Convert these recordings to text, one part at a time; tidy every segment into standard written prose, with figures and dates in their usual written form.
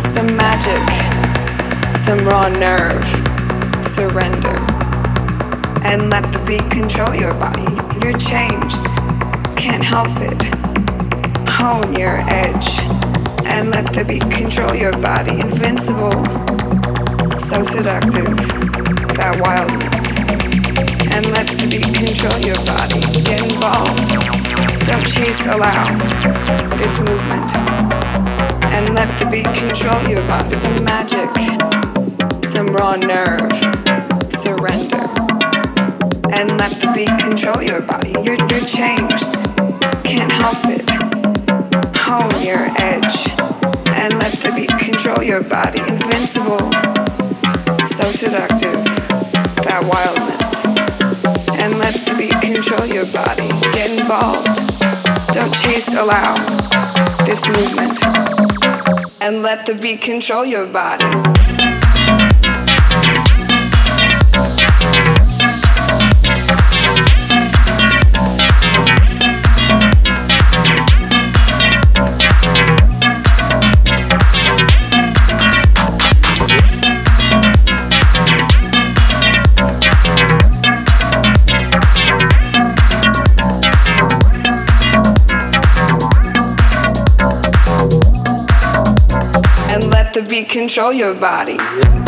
Some magic, some raw nerve, surrender. And let the beat control your body. You're changed, can't help it. Hone your edge. And let the beat control your body. Invincible, so seductive, that wildness. And let the beat control your body. Get involved. Don't chase, allow this movement. And let the beat control your body. Some magic, some raw nerve, surrender. And let the beat control your body. You're changed, can't help it. Hone your edge. And let the beat control your body. Invincible, so seductive, that wildness. And let the beat control your body. Get involved. Don't chase, allow this movement. And let the beat control your body. The beat control your body.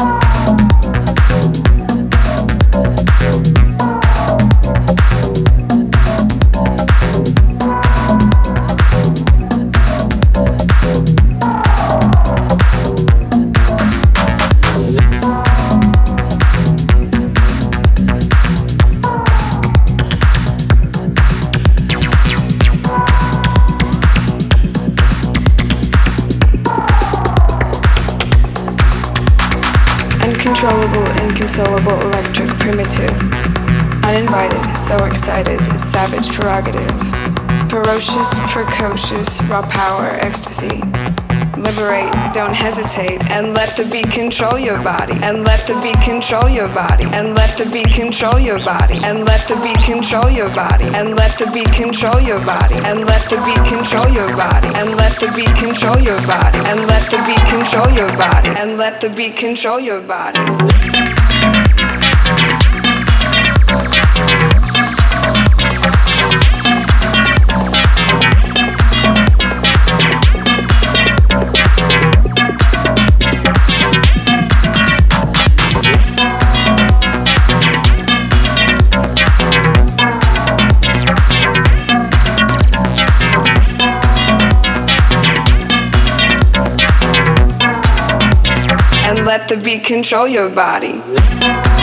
Uncontrollable, inconsolable, electric, primitive, uninvited, so excited, savage prerogative, ferocious, precocious, raw power, ecstasy. Liberate, don't hesitate, and let the beat control your body, and let the beat control your body, and let the beat control your body, and let the beat control your body, and let the beat control your body, and let the beat control your body, and let the beat control your body, and let the beat control your body, and let the beat control your body. Let the beat control your body.